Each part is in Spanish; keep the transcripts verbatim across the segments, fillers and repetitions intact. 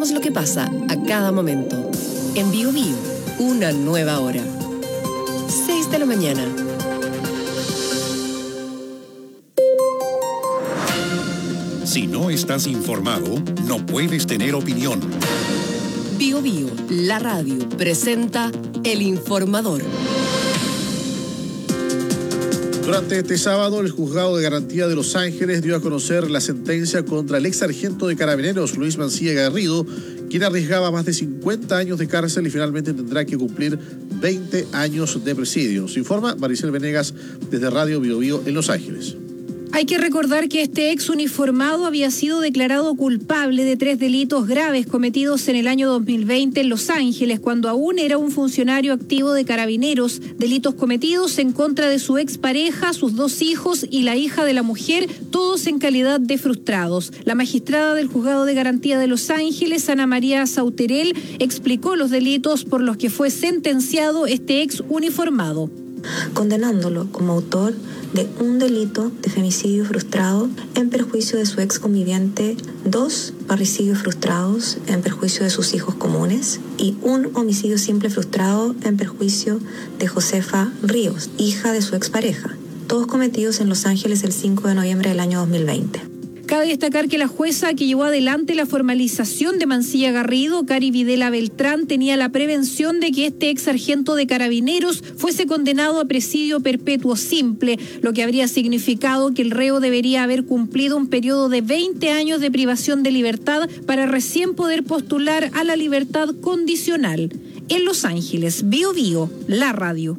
contamos lo que pasa a cada momento. En Bio Bio, una nueva hora. seis de la mañana. Si no estás informado, no puedes tener opinión. Bio Bio, la radio, presenta El Informador. Durante este sábado, el Juzgado de Garantía de Los Ángeles dio a conocer la sentencia contra el ex sargento de Carabineros, Luis Mancilla Garrido, quien arriesgaba más de cincuenta años de cárcel y finalmente tendrá que cumplir veinte años de presidio. Se informa Maricel Venegas desde Radio Bio Bio en Los Ángeles. Hay que recordar que este ex uniformado había sido declarado culpable de tres delitos graves cometidos en el año dos mil veinte en Los Ángeles, cuando aún era un funcionario activo de Carabineros. Delitos cometidos en contra de su expareja, sus dos hijos y la hija de la mujer, todos en calidad de frustrados. La magistrada del Juzgado de Garantía de Los Ángeles, Ana María Sauterel, explicó los delitos por los que fue sentenciado este ex uniformado. Condenándolo como autor de un delito de femicidio frustrado en perjuicio de su ex conviviente, dos parricidios frustrados en perjuicio de sus hijos comunes y un homicidio simple frustrado en perjuicio de Josefa Ríos, hija de su expareja, todos cometidos en Los Ángeles el cinco de noviembre del año dos mil veinte. Cabe destacar que la jueza que llevó adelante la formalización de Mancilla Garrido, Cari Videla Beltrán, tenía la prevención de que este ex sargento de Carabineros fuese condenado a presidio perpetuo simple, lo que habría significado que el reo debería haber cumplido un periodo de veinte años de privación de libertad para recién poder postular a la libertad condicional. En Los Ángeles, Bio Bio, la radio.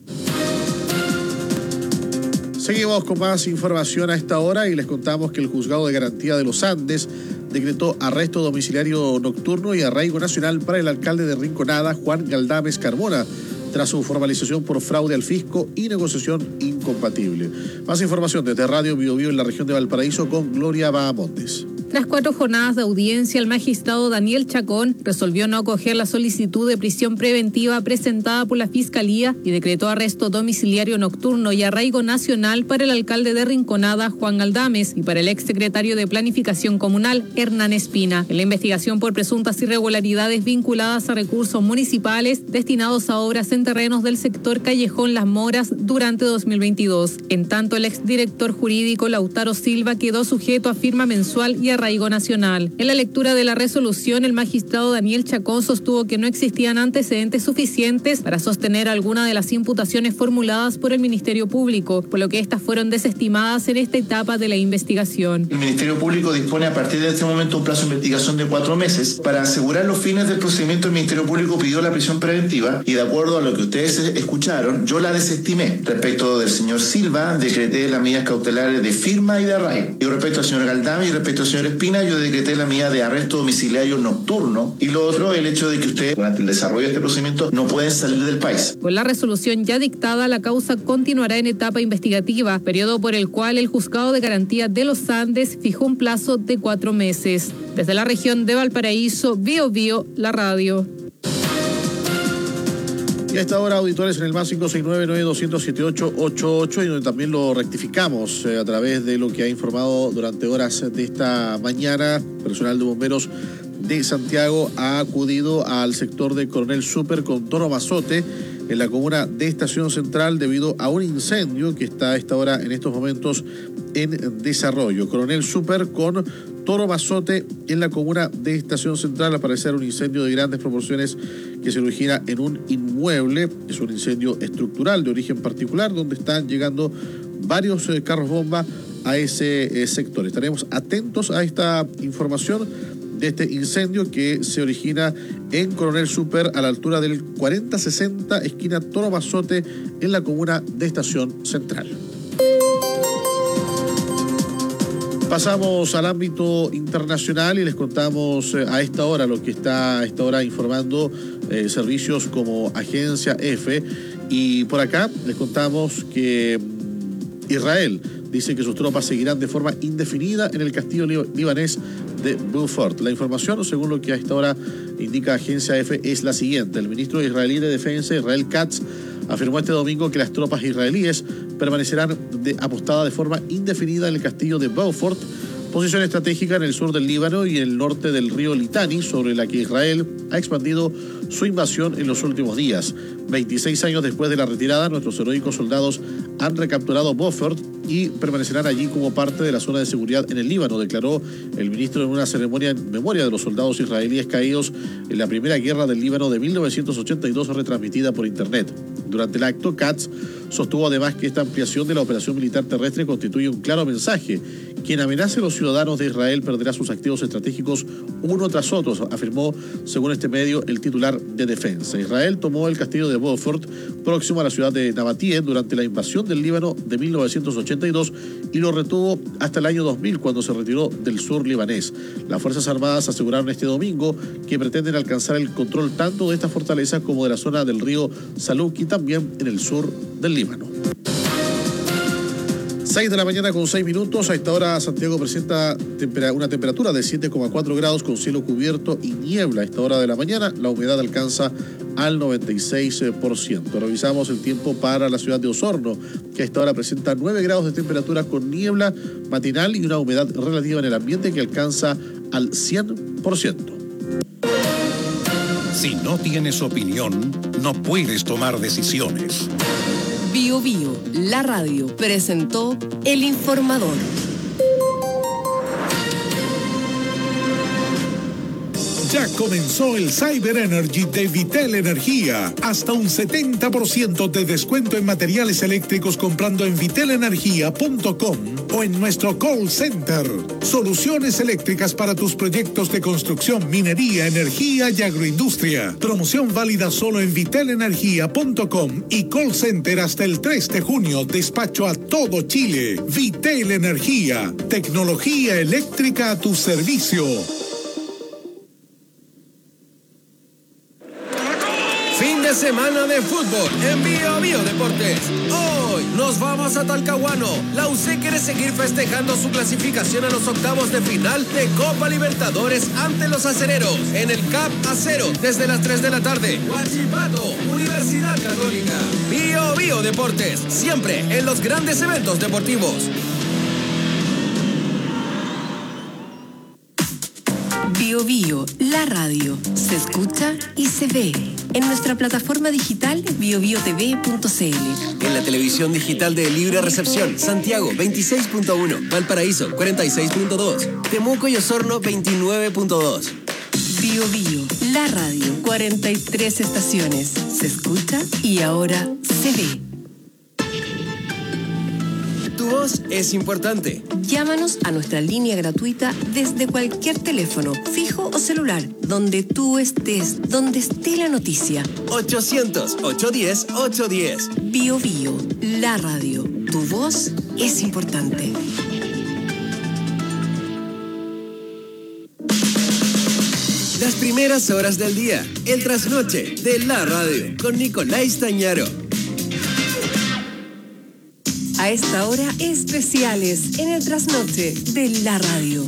Seguimos con más información a esta hora y les contamos que el Juzgado de Garantía de los Andes decretó arresto domiciliario nocturno y arraigo nacional para el alcalde de Rinconada, Juan Galdames Carmona, tras su formalización por fraude al fisco y negociación incompatible. Más información desde Radio Bio Bio en la región de Valparaíso con Gloria Bahamontes. Tras cuatro jornadas de audiencia, el magistrado Daniel Chacón resolvió no acoger la solicitud de prisión preventiva presentada por la Fiscalía y decretó arresto domiciliario nocturno y arraigo nacional para el alcalde de Rinconada, Juan Galdames, y para el exsecretario de Planificación Comunal, Hernán Espina, en la investigación por presuntas irregularidades vinculadas a recursos municipales destinados a obras en terrenos del sector Callejón Las Moras durante dos mil veintidós. En tanto, el exdirector jurídico Lautaro Silva quedó sujeto a firma mensual y arraigo nacional. En la lectura de la resolución, el magistrado Daniel Chacón sostuvo que no existían antecedentes suficientes para sostener alguna de las imputaciones formuladas por el Ministerio Público, por lo que estas fueron desestimadas en esta etapa de la investigación. El Ministerio Público dispone a partir de este momento un plazo de investigación de cuatro meses. Para asegurar los fines del procedimiento, el Ministerio Público pidió la prisión preventiva y, de acuerdo a lo que ustedes escucharon, yo la desestimé. Respecto del señor Silva, decreté las medidas cautelares de firma y de arraigo. Y respecto al señor Galdames y respecto al señor Espina, yo decreté la medida de arresto domiciliario nocturno. Y lo otro, el hecho de que ustedes, durante el desarrollo de este procedimiento, no pueden salir del país. Con la resolución ya dictada, la causa continuará en etapa investigativa, periodo por el cual el Juzgado de Garantía de los Andes fijó un plazo de cuatro meses. Desde la región de Valparaíso, Bio Bio, la radio. Y a esta hora, auditores, en el más cinco seis nueve, nueve dos cero, siete ocho ocho ocho, y donde también lo rectificamos eh, a través de lo que ha informado durante horas de esta mañana. Personal de bomberos de Santiago ha acudido al sector de Coronel Súper con Toro Mazote en la comuna de Estación Central debido a un incendio que está a esta hora, en estos momentos, en desarrollo. Coronel Súper con Toro Mazote en la comuna de Estación Central. Al parecer, un incendio de grandes proporciones que se origina en un inmueble. Es un incendio estructural de origen particular donde están llegando varios eh, carros bomba a ese eh, sector. Estaremos atentos a esta información de este incendio que se origina en Coronel Súper a la altura del cuarenta sesenta, esquina Toro Mazote, en la comuna de Estación Central. Pasamos al ámbito internacional y les contamos eh, a esta hora lo que está a esta hora informando eh, servicios como Agencia F. Y por acá les contamos que mm, Israel dice que sus tropas seguirán de forma indefinida en el castillo libanés de Beaufort. La información, según lo que a esta hora indica Agencia F, es la siguiente. El ministro israelí de Defensa, Israel Katz, afirmó este domingo que las tropas israelíes permanecerán de, apostadas de forma indefinida en el castillo de Beaufort, posición estratégica en el sur del Líbano y en el norte del río Litani, sobre la que Israel ha expandido su invasión en los últimos días. veintiséis años después de la retirada, nuestros heroicos soldados han recapturado Beaufort y permanecerán allí como parte de la zona de seguridad en el Líbano, declaró el ministro en una ceremonia en memoria de los soldados israelíes caídos en la primera guerra del Líbano de mil novecientos ochenta y dos, retransmitida por internet. Durante el acto, Katz sostuvo además que esta ampliación de la operación militar terrestre constituye un claro mensaje. Quien amenace a los ciudadanos de Israel perderá sus activos estratégicos uno tras otro, afirmó, según este medio, el titular de defensa. Israel tomó el castillo de Beaufort, próximo a la ciudad de Nabatie, durante la invasión del Líbano de mil novecientos ochenta y dos y lo retuvo hasta el año dos mil, cuando se retiró del sur libanés. Las Fuerzas Armadas aseguraron este domingo que pretenden alcanzar el control tanto de esta fortaleza como de la zona del río Saluk y también en el sur del Líbano. seis de la mañana con seis minutos. A esta hora Santiago presenta una temperatura de siete coma cuatro grados con cielo cubierto y niebla. A esta hora de la mañana la humedad alcanza al noventa y seis por ciento. Revisamos el tiempo para la ciudad de Osorno, que a esta hora presenta nueve grados de temperatura con niebla matinal y una humedad relativa en el ambiente que alcanza al cien por ciento. Si no tienes opinión, no puedes tomar decisiones. Bio Bio, la radio, presentó El Informador. Ya comenzó el Cyber Energy de Vitel Energía. Hasta un setenta por ciento de descuento en materiales eléctricos comprando en vitel energía punto com o en nuestro call center. Soluciones eléctricas para tus proyectos de construcción, minería, energía y agroindustria. Promoción válida solo en vitel energía punto com y call center hasta el tres de junio. Despacho a todo Chile. Vitel Energía. Tecnología eléctrica a tu servicio. Fin de semana de fútbol en Bio Bio Deportes. Hoy nos vamos a Talcahuano. La U C quiere seguir festejando su clasificación a los octavos de final de Copa Libertadores ante los acereros en el C A P Acero desde las tres de la tarde. Huachipato, Universidad Católica. Bio Bio Deportes, siempre en los grandes eventos deportivos. Bio Bio, la radio, se escucha y se ve en nuestra plataforma digital bio bio t v punto c l. En la televisión digital de Libre Recepción, Santiago veintiséis punto uno, Valparaíso cuarenta y seis punto dos, Temuco y Osorno veintinueve punto dos. Bio Bio, la radio, cuarenta y tres estaciones, se escucha y ahora se ve. Tu voz es importante. Llámanos a nuestra línea gratuita desde cualquier teléfono, fijo o celular, donde tú estés, donde esté la noticia. ochocientos, ochocientos diez, ochocientos diez. Bio Bio, la radio. Tu voz es importante. Las primeras horas del día, el trasnoche de la radio, con Nicolás Tañaro. A esta hora, especiales en el trasnoche de la radio.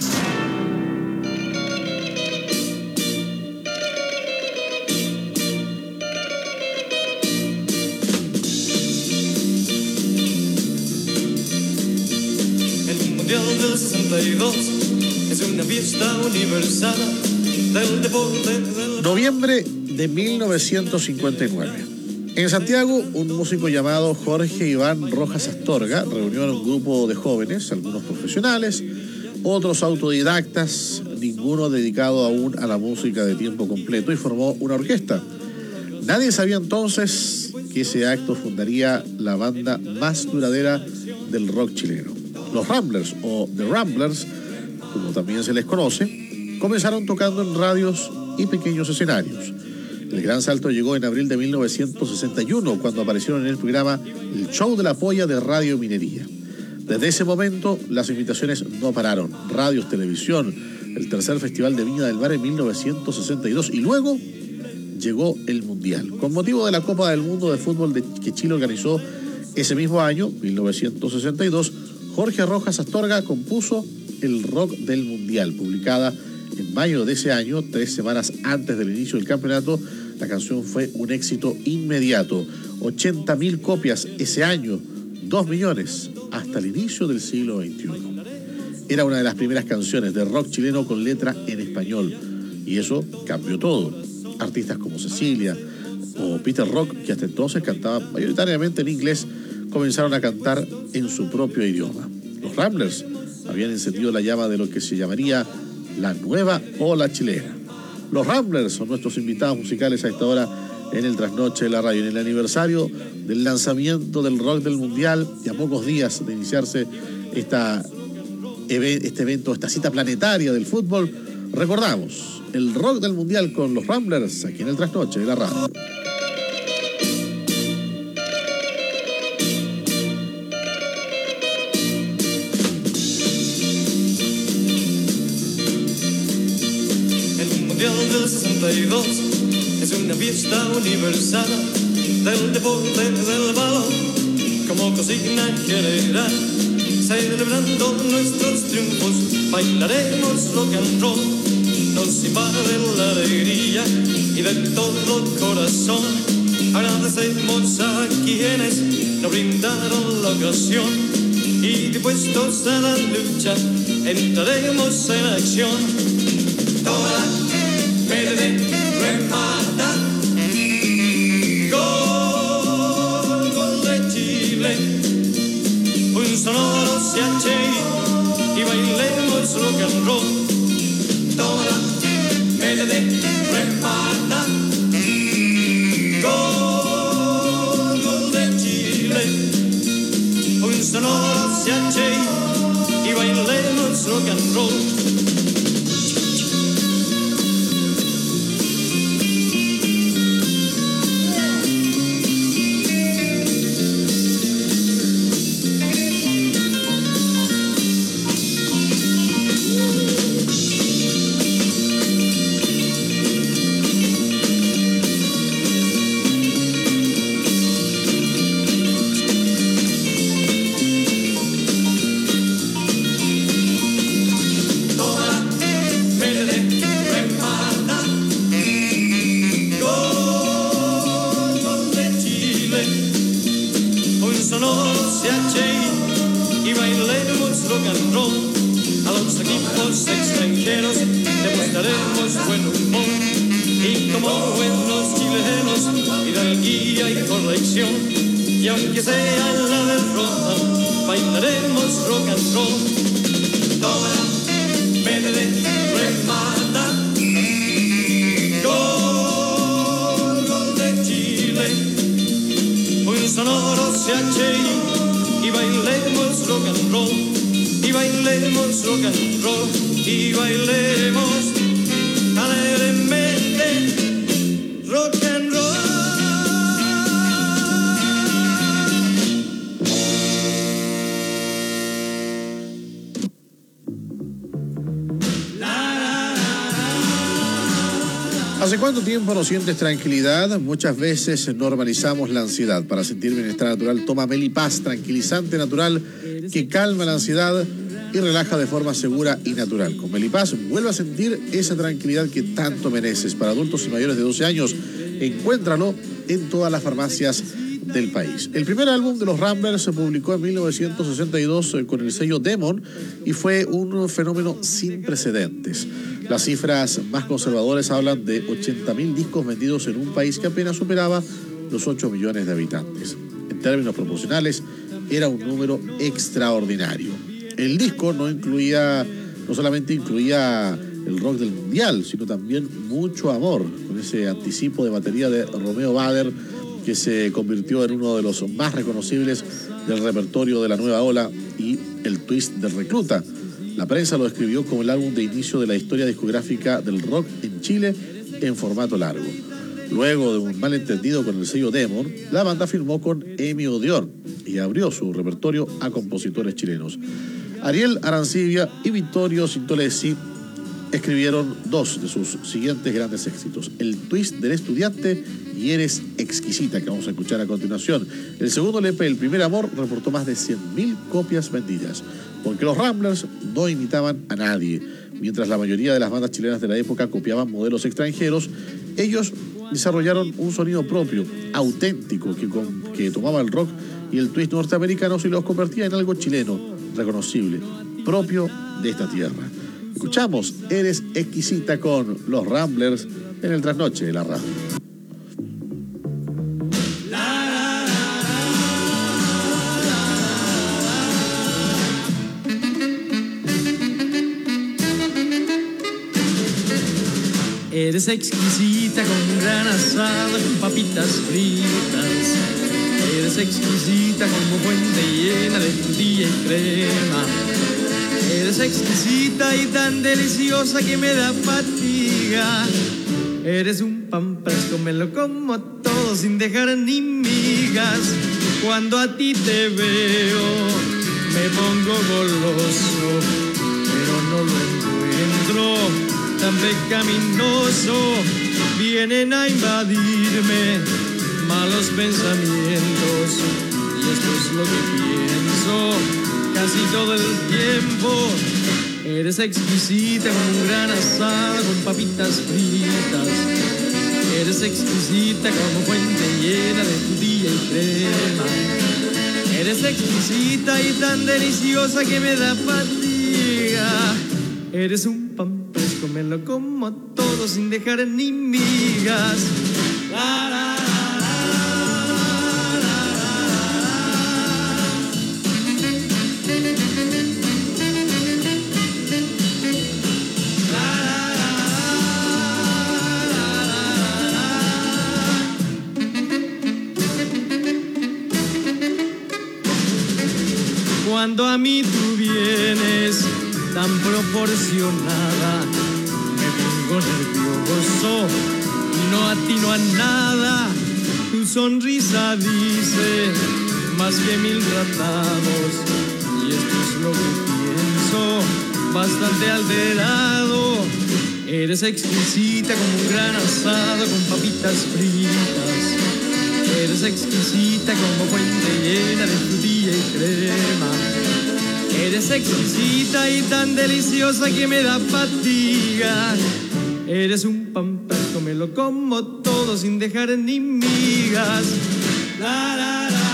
El Mundial del sesenta y dos es una fiesta universal del deporte. Del... Noviembre de mil novecientos cincuenta y nueve. En Santiago, un músico llamado Jorge Iván Rojas Astorga reunió a un grupo de jóvenes, algunos profesionales, otros autodidactas, ninguno dedicado aún a la música de tiempo completo, y formó una orquesta. Nadie sabía entonces que ese acto fundaría la banda más duradera del rock chileno. Los Ramblers, o The Ramblers, como también se les conoce, comenzaron tocando en radios y pequeños escenarios. El gran salto llegó en abril de mil novecientos sesenta y uno, cuando aparecieron en el programa El Show de la Polla de Radio Minería. Desde ese momento, las invitaciones no pararon. Radios, televisión, el tercer Festival de Viña del Mar en mil novecientos sesenta y dos, y luego llegó el Mundial. Con motivo de la Copa del Mundo de Fútbol de, que Chile organizó ese mismo año, mil novecientos sesenta y dos, Jorge Rojas Astorga compuso El Rock del Mundial, publicada en mayo de ese año, tres semanas antes del inicio del campeonato. La canción fue un éxito inmediato. ochenta mil copias ese año, dos millones hasta el inicio del siglo veintiuno. era una de las primeras canciones de rock chileno con letra en español. Y eso cambió todo. Artistas como Cecilia o Peter Rock, que hasta entonces cantaban mayoritariamente en inglés, comenzaron a cantar en su propio idioma. Los Ramblers habían encendido la llama de lo que se llamaría la nueva ola chilena. Los Ramblers son nuestros invitados musicales a esta hora en el Trasnoche de la Radio, en el aniversario del lanzamiento del rock del Mundial y a pocos días de iniciarse esta, este evento, esta cita planetaria del fútbol. Recordamos el rock del Mundial con los Ramblers aquí en el Trasnoche de la Radio. El Mundial del sesenta y dos es una fiesta universal del deporte del balón como consigna general. Celebrando nuestros triunfos, bailaremos rock and roll. Nos invade la alegría y de todo corazón agradecemos a quienes nos brindaron la ocasión. Y dispuestos a la lucha, entraremos en acción. Toma, verde, remata. Gol, gol de Chile. Un sonoro C H I y bailemos rock and roll. Toma, verde, remata. Gol, gol de Chile. Un sonoro C H I y bailemos rock and roll. ¿Hace cuánto tiempo no sientes tranquilidad? Muchas veces normalizamos la ansiedad. Para sentir bienestar natural, toma Melipaz, tranquilizante natural que calma la ansiedad y relaja de forma segura y natural. Con Melipaz vuelve a sentir esa tranquilidad que tanto mereces. Para adultos y mayores de doce años, encuéntralo en todas las farmacias del país. El primer álbum de los Ramblers se publicó en mil novecientos sesenta y dos con el sello Demon y fue un fenómeno sin precedentes. Las cifras más conservadoras hablan de ochenta mil discos vendidos en un país que apenas superaba los ocho millones de habitantes. En términos proporcionales, era un número extraordinario. El disco no incluía, no solamente incluía el rock del Mundial, sino también mucho amor, con ese anticipo de batería de Romeo Bader, que se convirtió en uno de los más reconocibles del repertorio de la nueva ola, y el twist del Recluta. La prensa lo describió como el álbum de inicio de la historia discográfica del rock en Chile en formato largo. Luego de un malentendido con el sello Demon, la banda firmó con Emi Odeón y abrió su repertorio a compositores chilenos. Ariel Arancibia y Vittorio Sintolesi escribieron dos de sus siguientes grandes éxitos: El twist del estudiante y Eres exquisita, que vamos a escuchar a continuación. El segundo L P, El primer amor, reportó más de cien mil copias vendidas, porque los Ramblers no imitaban a nadie. Mientras la mayoría de las bandas chilenas de la época copiaban modelos extranjeros, ellos desarrollaron un sonido propio, auténtico, que, con, que tomaba el rock y el twist norteamericano y los convertía en algo chileno, reconocible. propio de esta tierra. Escuchamos Eres Exquisita con los Ramblers en el Trasnoche de la radio. Eres exquisita con un gran asado, con papitas fritas. Eres exquisita como fuente llena de frutilla y crema. Eres exquisita y tan deliciosa que me da fatiga. Eres un pan fresco, me lo como todo sin dejar ni migas. Cuando a ti te veo, me pongo goloso, pero no lo encuentro tan pecaminoso. Vienen a invadirme malos pensamientos, y esto es lo que pienso casi todo el tiempo. Eres exquisita como un gran asado con papitas fritas. Eres exquisita como fuente llena de frutilla y crema. Eres exquisita y tan deliciosa que me da fatiga. Eres un pan fresco, me lo como todo sin dejar ni migas. La, la, cuando a mí tú vienes tan proporcionada, me pongo nervioso y no atino a nada. Tu sonrisa dice más que mil tratados, y esto es lo que pienso, bastante alterado. Eres exquisita como un gran asado con papitas fritas. Eres exquisita como fuente llena de frutilla y crema. Eres exquisita y tan deliciosa que me da fatiga. Eres un pan fresco, me lo como todo sin dejar ni migas. La, la, la.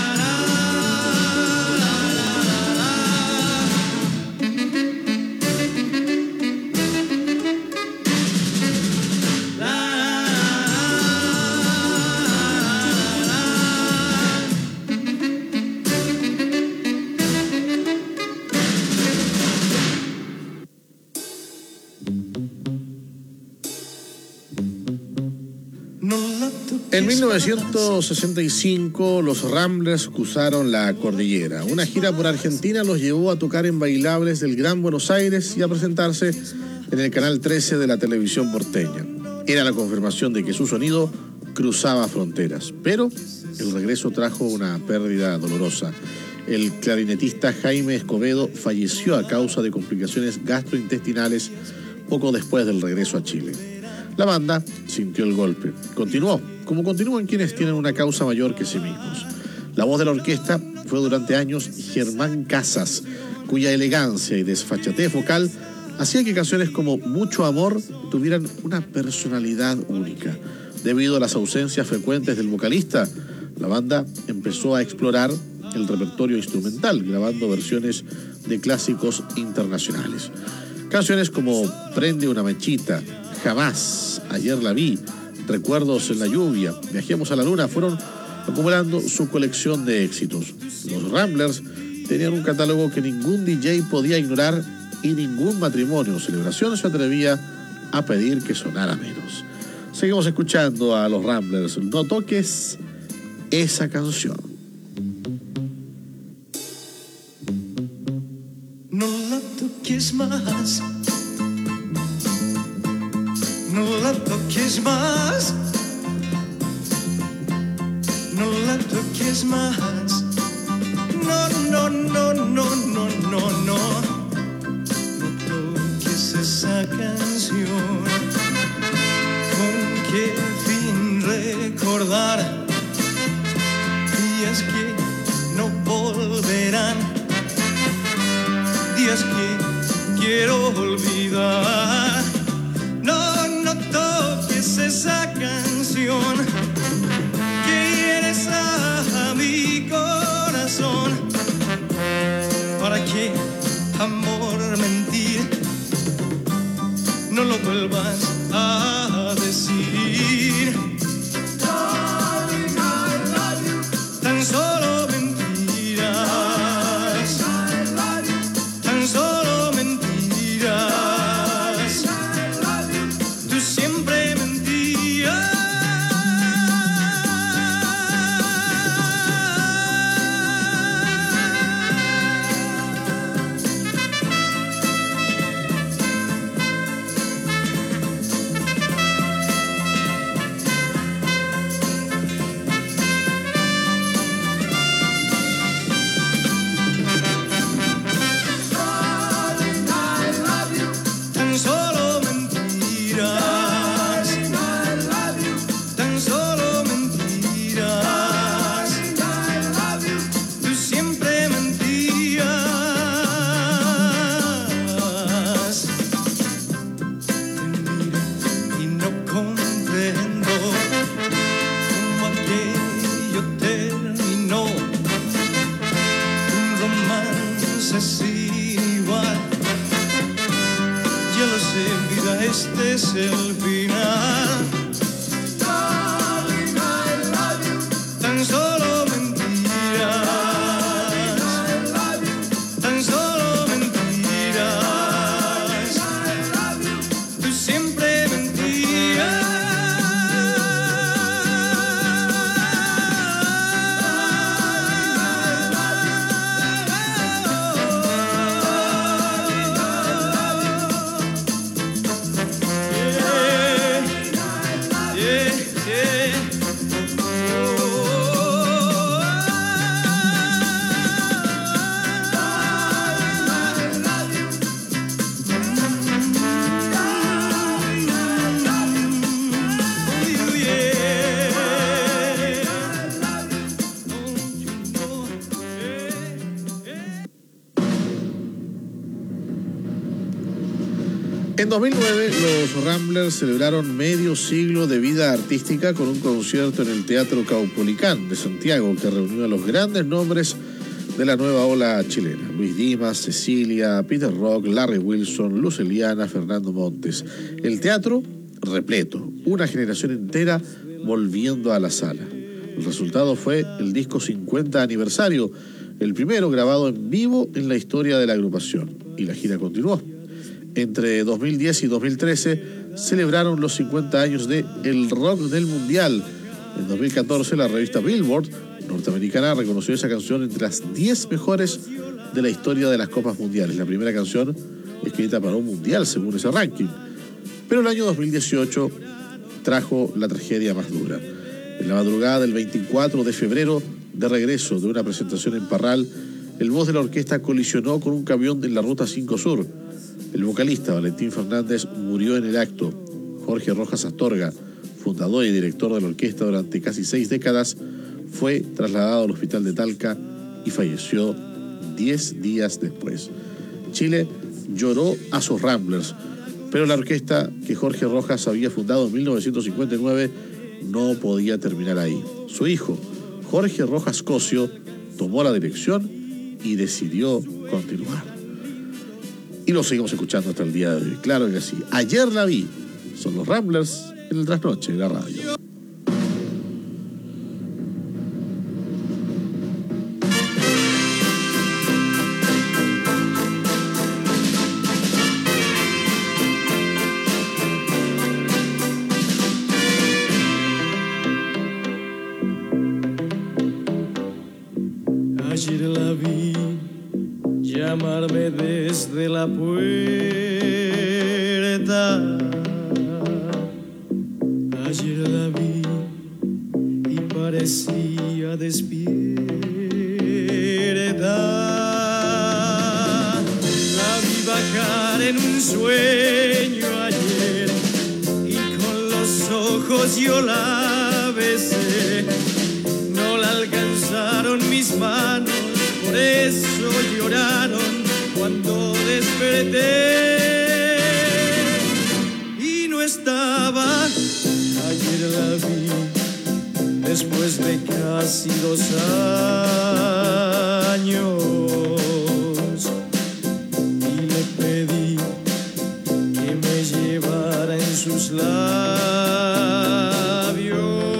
En mil novecientos sesenta y cinco, los Ramblers cruzaron la cordillera. Una gira por Argentina los llevó a tocar en bailables del Gran Buenos Aires y a presentarse en el Canal trece de la televisión porteña. Era la confirmación de que su sonido cruzaba fronteras, pero el regreso trajo una pérdida dolorosa. El clarinetista Jaime Escobedo falleció a causa de complicaciones gastrointestinales poco después del regreso a Chile. La banda sintió el golpe. Continuó, como continúan quienes tienen una causa mayor que sí mismos. La voz de la orquesta fue durante años Germán Casas, cuya elegancia y desfachatez vocal hacía que canciones como Mucho Amor tuvieran una personalidad única. Debido a las ausencias frecuentes del vocalista, la banda empezó a explorar el repertorio instrumental, grabando versiones de clásicos internacionales. Canciones como Prende una mechita, Jamás, Ayer la vi, Recuerdos en la lluvia, Viajemos a la luna fueron acumulando su colección de éxitos. Los Ramblers tenían un catálogo que ningún D J podía ignorar y ningún matrimonio o celebración se atrevía a pedir que sonara menos. Seguimos escuchando a los Ramblers. No toques esa canción. No la toques más. No la toques más. No la toques más. No, no, no, no, no, no, no. No toques esa canción. ¿Con qué fin recordar días que no volverán? Días que quiero olvidar. No, no toques esa canción que hieres a mi corazón. ¿Para qué, amor vuelvas a decir Darling, I love you. Tan solo mentiras, tan solo mentiras, tú siempre mentías. Tan solo mentiras, tan solo mentiras, tú siempre mentías. Te miro y no comprendo cómo aquello terminó. Un romance sin igual. Ya lo sé, vida, este es el final. Darling, I love you. Tan solo mentiras, tan solo mentiras, tú siempre mentías. Yeah, yeah. En dos mil nueve, los Ramblers celebraron medio siglo de vida artística con un concierto en el Teatro Caupolicán de Santiago que reunió a los grandes nombres de la nueva ola chilena: Luis Dimas, Cecilia, Peter Rock, Larry Wilson, Luz Eliana, Fernando Montes. El teatro repleto, una generación entera volviendo a la sala. El resultado fue el disco cincuenta aniversario, el primero grabado en vivo en la historia de la agrupación, y la gira continuó. Entre dos mil diez y dos mil trece celebraron los cincuenta años de El Rock del Mundial. En dos mil catorce la revista Billboard norteamericana reconoció esa canción entre las diez mejores de la historia de las Copas Mundiales, la primera canción escrita para un mundial según ese ranking. Pero el año dos mil dieciocho trajo la tragedia más dura. En la madrugada del veinticuatro de febrero, de regreso de una presentación en Parral, el voz de la orquesta colisionó con un camión en la Ruta cinco Sur. El vocalista Valentín Fernández murió en el acto. Jorge Rojas Astorga, fundador y director de la orquesta durante casi seis décadas, fue trasladado al hospital de Talca y falleció diez días después. Chile lloró a sus Ramblers, pero la orquesta que Jorge Rojas había fundado en mil novecientos cincuenta y nueve no podía terminar ahí. Su hijo, Jorge Rojas Cosio, tomó la dirección y decidió continuar. Y lo seguimos escuchando hasta el día de hoy. Claro que sí. Ayer la vi. Son los Ramblers en el trasnoche de la radio. Ayer la vi llamarme desde la puerta. Ayer la vi y parecía despierta. La vi bajar en un sueño ayer y con los ojos yo la besé. No la alcanzaron mis manos, por eso lloraron cuando desperté. Y no estaba, ayer la vi, después de casi dos años. Y le pedí que me llevara labios,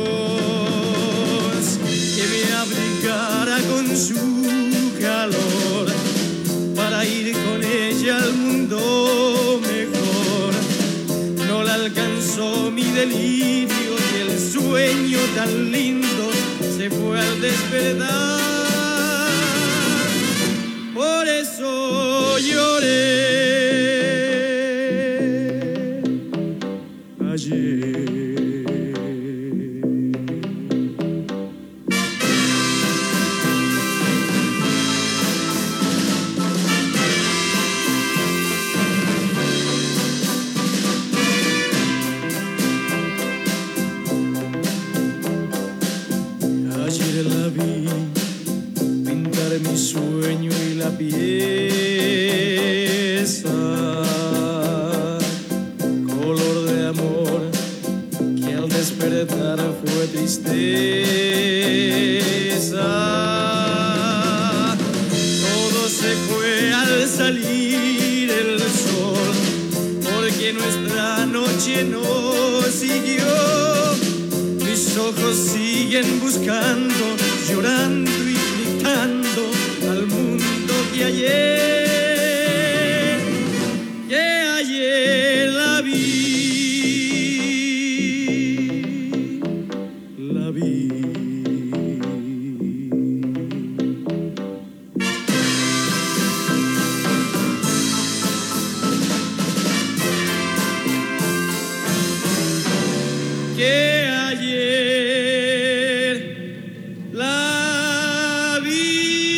que me abrigara con su calor para ir con ella al mundo mejor. No la alcanzó mi delirio y el sueño tan lindo se fue al despertar. Por eso lloré ayer. Ayer la vi pintar mi sueño y la pieza, color de amor que al despertar fue tristeza. Todo se fue al salir el sol, porque nuestra noche no siguió. Mis ojos siguen buscando, llorando y gritando al mundo que ayer, que ayer la vi, la vi. Que ayer la vi.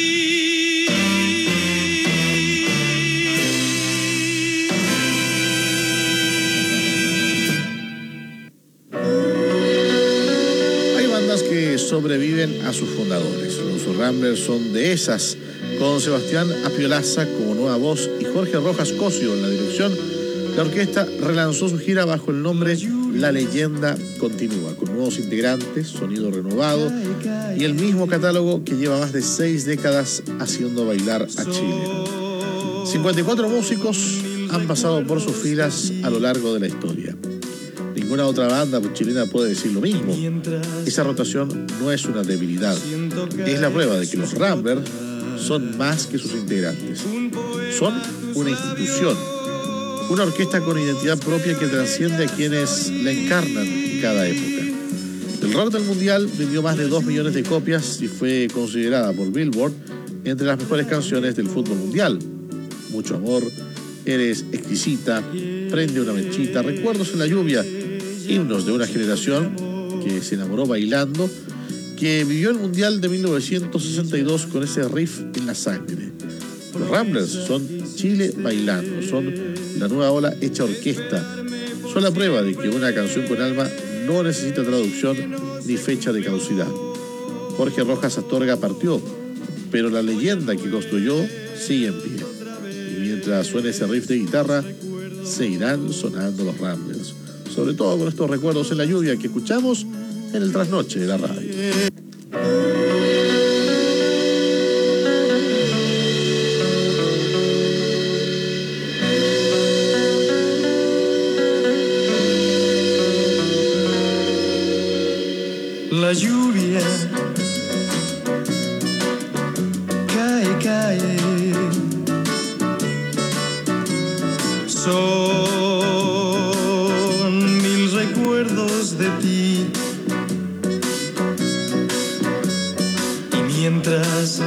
Hay bandas que sobreviven a sus fundadores. Los Ramblers son de esas, con Sebastián Apiolaza como nueva voz y Jorge Rojas Cosio en la dirección. La orquesta relanzó su gira bajo el nombre La Leyenda Continúa, con nuevos integrantes, sonido renovado y el mismo catálogo que lleva más de seis décadas haciendo bailar a Chile. cincuenta y cuatro músicos han pasado por sus filas a lo largo de la historia. Ninguna otra banda chilena puede decir lo mismo. Esa rotación no es una debilidad, es la prueba de que los Ramblers son más que sus integrantes. Son una institución, una orquesta con identidad propia que trasciende a quienes la encarnan en cada época. El rock del mundial vendió más de dos millones de copias y fue considerada por Billboard entre las mejores canciones del fútbol mundial. Mucho amor, Eres exquisita, Prende una mechita, Recuerdos en la lluvia, himnos de una generación que se enamoró bailando, que vivió el mundial de mil novecientos sesenta y dos con ese riff en la sangre. Los Ramblers son Chile bailando, son la nueva ola hecha orquesta. Son la prueba de que una canción con alma no necesita traducción ni fecha de caducidad. Jorge Rojas Astorga partió, pero la leyenda que construyó sigue en pie. Y mientras suene ese riff de guitarra, seguirán sonando los Ramblers. Sobre todo con estos recuerdos en la lluvia que escuchamos en el trasnoche de la radio. La lluvia cae, cae. Son mil recuerdos de ti. Y mientras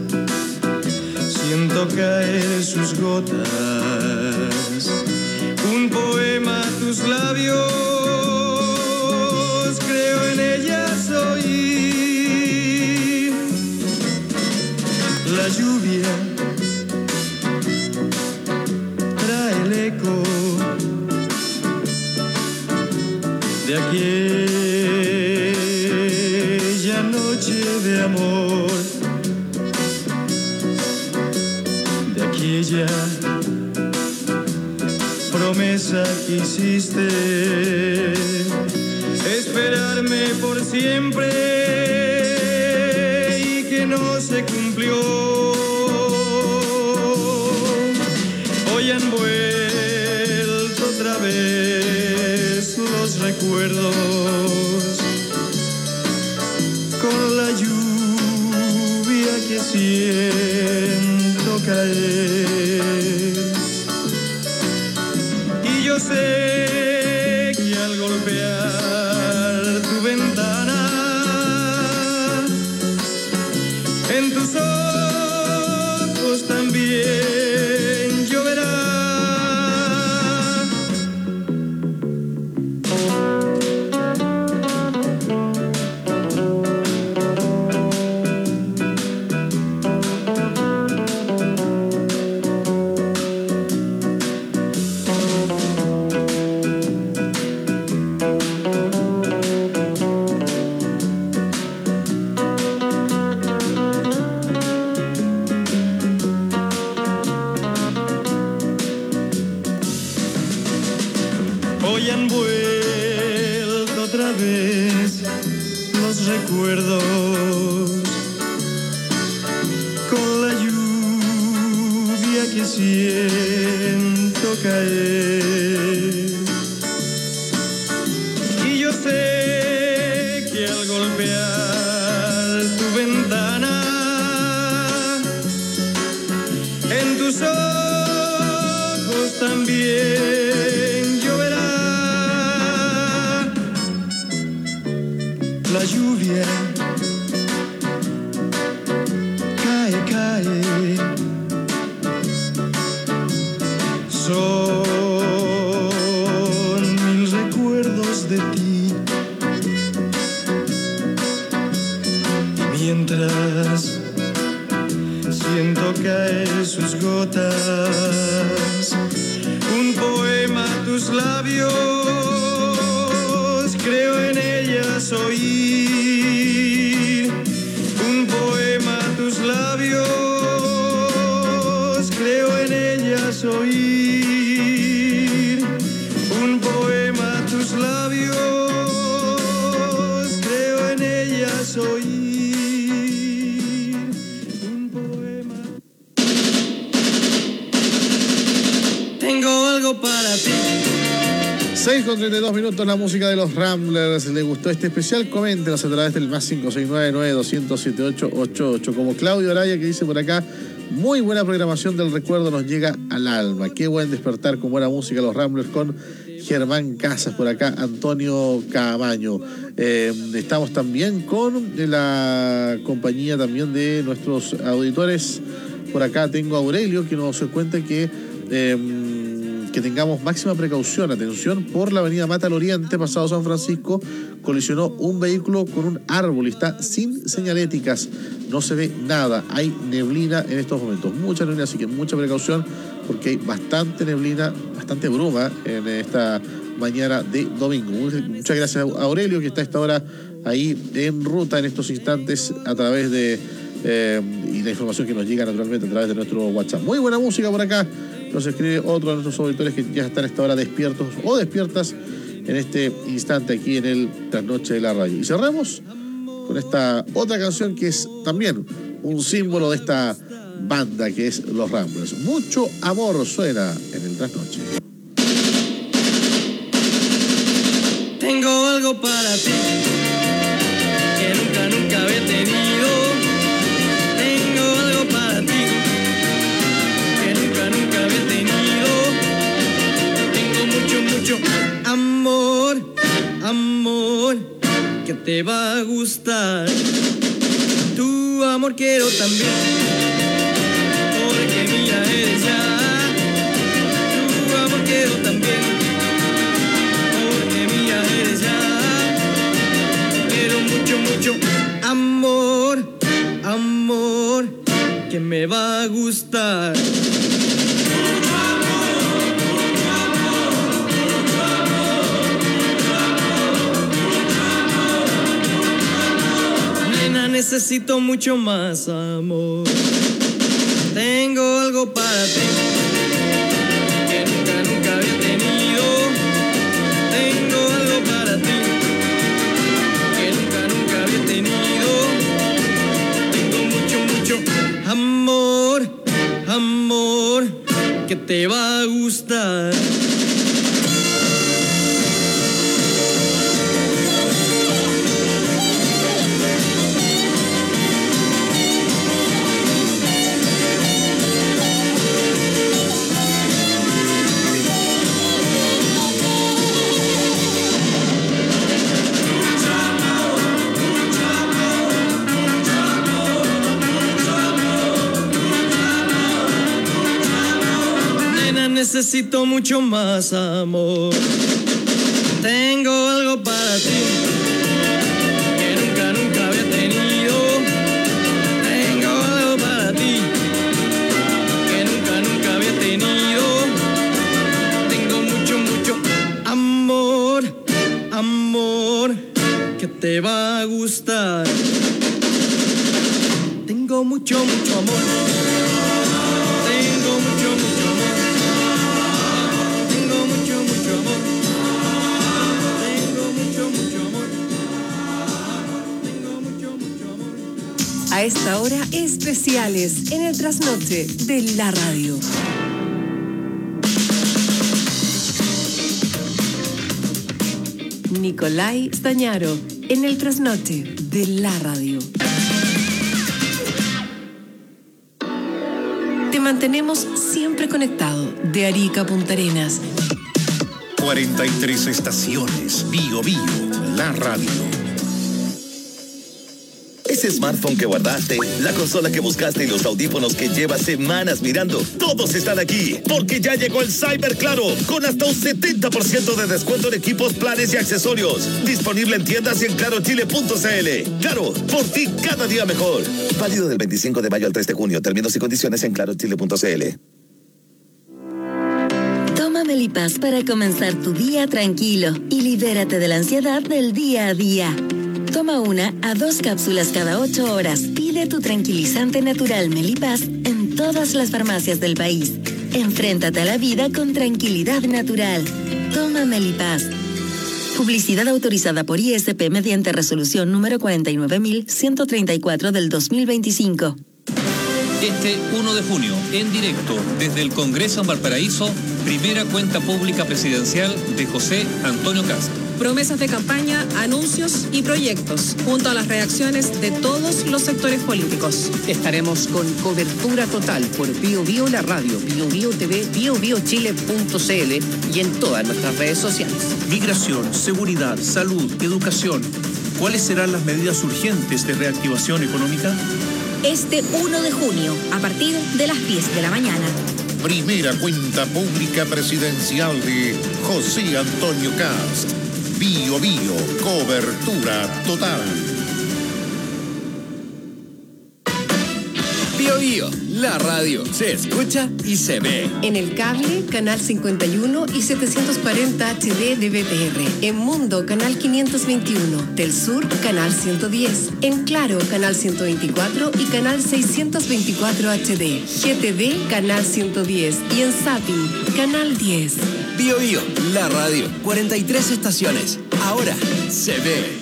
siento caer sus gotas, un poema a tus labios. La lluvia trae el eco de aquella noche de amor, de aquella promesa que hiciste, esperarme por siempre y que no se cumplió. Hoy han vuelto otra vez recuerdos con la lluvia que siento caer. Y yo sé que al golpear tu ventana, en tus ojos también lloverá. Hoy han vuelto otra vez los recuerdos con la lluvia que siento caer. Y yo sé que al golpear tu ventana, en tus ojos también lloverá. La lluvia cae, cae. Son mil recuerdos de ti. Y mientras siento caer sus gotas, un poema a tus labios, creo en ellas oír. Un poema a tus labios, creo en ellas oír. Un poema a tus labios, creo en ellas oír. Un poema. Tengo algo para ti. seis con treinta y dos minutos, la música de los Ramblers. ¿Le gustó este especial? Coméntenos a través del más cinco seis nueve, nueve dos cero cero, siete ocho ocho ocho. Como Claudio Araya, que dice por acá: muy buena programación del recuerdo, nos llega al alma. Qué buen despertar con buena música los Ramblers, con Germán Casas por acá, Antonio Camaño. Eh, estamos también con la compañía también de nuestros auditores. Por acá tengo a Aurelio, que nos cuenta que eh, que tengamos máxima precaución, atención, por la avenida Mata al Oriente, pasado San Francisco, colisionó un vehículo con un árbol y está sin señaléticas, no se ve nada, hay neblina en estos momentos, mucha neblina, así que mucha precaución porque hay bastante neblina, bastante bruma en esta mañana de domingo. Muchas gracias a Aurelio, que está a esta hora ahí en ruta en estos instantes a través de eh, y la información que nos llega naturalmente a través de nuestro WhatsApp. Muy buena música por acá. Nos escribe otro de nuestros auditores que ya están a esta hora despiertos o despiertas en este instante aquí en el Trasnoche de la Radio. Y cerramos con esta otra canción que es también un símbolo de esta banda que es Los Ramblers. Mucho amor suena en el Trasnoche. Tengo algo para ti que nunca, nunca había tenido. Tengo algo para ti que nunca, nunca había tenido. Tengo mucho, mucho amor, amor, que te va a gustar. Tu amor quiero también, porque mía eres ya. Tu amor quiero también, porque mía eres ya. Quiero mucho, mucho amor, amor, que me va a gustar. Nena, necesito mucho más amor. Tengo algo para ti que nunca, nunca había tenido. Tengo algo para ti que nunca, nunca había tenido. Tengo mucho, mucho amor, amor, que te va a gustar. necesito mucho más amor. Tengo algo para ti que nunca, nunca había tenido. Tengo algo para ti que nunca, nunca había tenido. Tengo mucho, mucho amor, amor que te va a gustar. Tengo mucho, mucho amor. Tengo mucho, mucho amor. Tengo mucho, mucho amor. Tengo mucho, mucho amor. Tengo mucho, mucho amor. A esta hora, especiales en el trasnoche de la radio. Nicolai Stañaro en el trasnoche de la radio. Te mantenemos siempre conectado de Arica a Punta Arenas. cuarenta y tres estaciones. Bio Bio, la radio. Ese smartphone que guardaste, la consola que buscaste y los audífonos que llevas semanas mirando, todos están aquí, porque ya llegó el Cyber Claro, con hasta un setenta por ciento de descuento en equipos, planes y accesorios. Disponible en tiendas y en claro chile punto c l. Claro, por ti cada día mejor. Válido del veinticinco de mayo al tres de junio. Términos y condiciones en claro chile punto c l. Toma Melipaz para comenzar tu día tranquilo y libérate de la ansiedad del día a día. Toma una a dos cápsulas cada ocho horas. Pide tu tranquilizante natural Melipaz en todas las farmacias del país. Enfréntate a la vida con tranquilidad natural. Toma Melipaz. Publicidad autorizada por I S P mediante resolución número cuarenta y nueve mil ciento treinta y cuatro del dos mil veinticinco. Este uno de junio, en directo, desde el Congreso en Valparaíso, primera cuenta pública presidencial de José Antonio Kast. Promesas de campaña, anuncios y proyectos, junto a las reacciones de todos los sectores políticos. Estaremos con cobertura total por Bio Bio la radio, Bio Bio T V, bio bio chile punto c l y en todas nuestras redes sociales. Migración, seguridad, salud, educación. ¿Cuáles serán las medidas urgentes de reactivación económica? Este uno de junio, a partir de las diez de la mañana. Primera cuenta pública presidencial de José Antonio Kast. Bio Bio, cobertura total. Bio Bio, la radio, se escucha y se ve. En el cable, canal cincuenta y uno y setecientos cuarenta H D de B T R. En Mundo, canal quinientos veintiuno. Del Sur, canal ciento diez. En Claro, canal ciento veinticuatro y canal seiscientos veinticuatro H D. G T V, canal ciento diez. Y en Zapping, canal diez. Bio Bio, la radio, cuarenta y tres estaciones. Ahora se ve.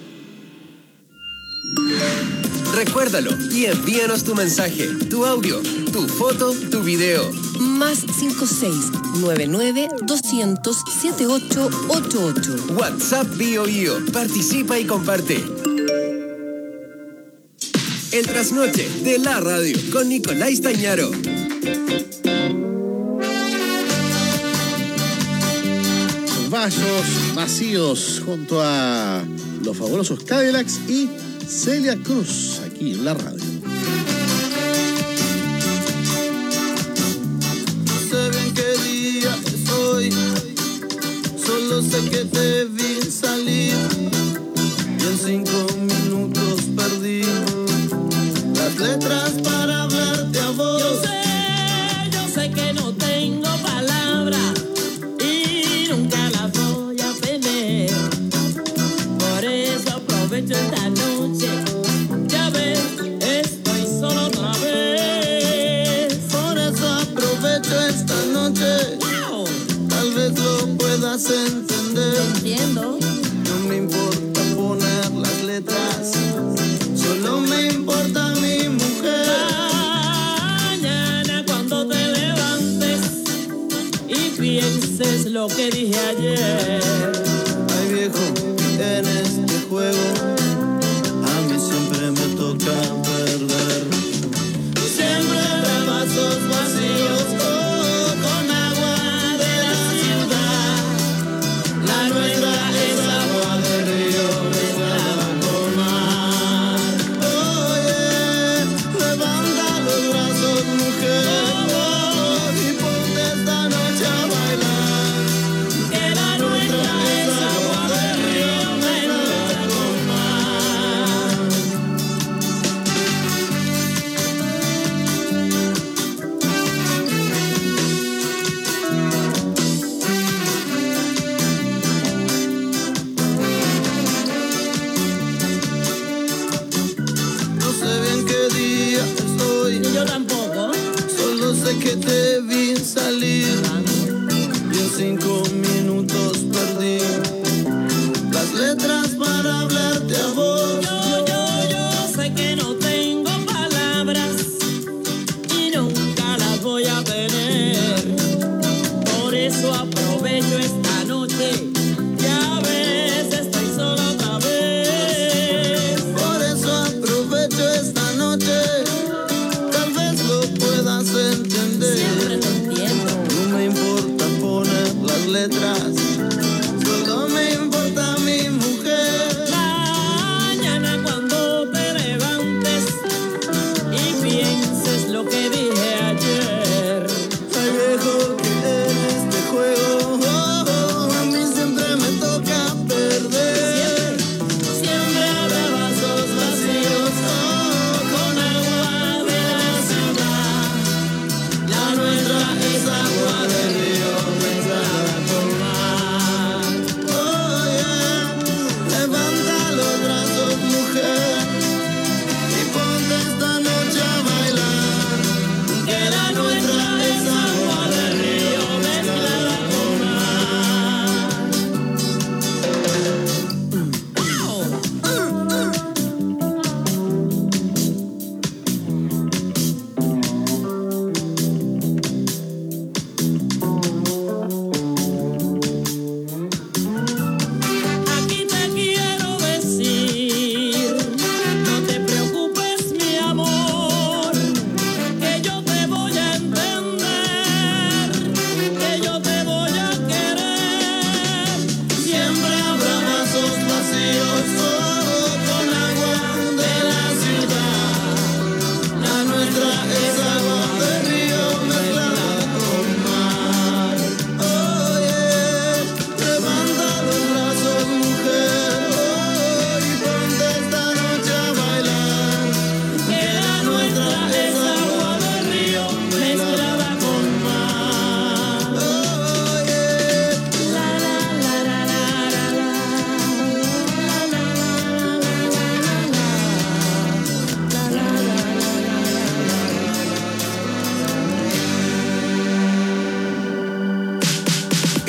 Recuérdalo y envíanos tu mensaje, tu audio, tu foto, tu video. Más cinco seis nueve nueve dos cero cero siete ocho ocho ocho. WhatsApp Bio Bio. Participa y comparte. El trasnoche de la radio con Nicolai Stañaro. Vasos vacíos junto a los fabulosos Cadillacs y Celia Cruz aquí en la radio. No sé bien qué día es hoy, solo sé que te vi salir y en cinco minutos perdí las letras para hablarte a vos. Yo sé, yo sé que no tengo palabras y nunca las voy a tener, por eso aprovecho esta noche. Ya ves, estoy solo otra vez. Por eso aprovecho esta noche. Wow. Tal vez lo puedas entender. Entiendo. No me importa poner las letras, solo me importa mi mujer. Mañana cuando te levantes y pienses lo que dije ayer. Ay viejo, en este juego a mí siempre me toca perder. Siempre de vasos vacíos, oh, con agua de la ciudad. La nuestra es agua de río mezclada con mar. Oye, levanta los brazos, mujer, oh, y ponte esta noche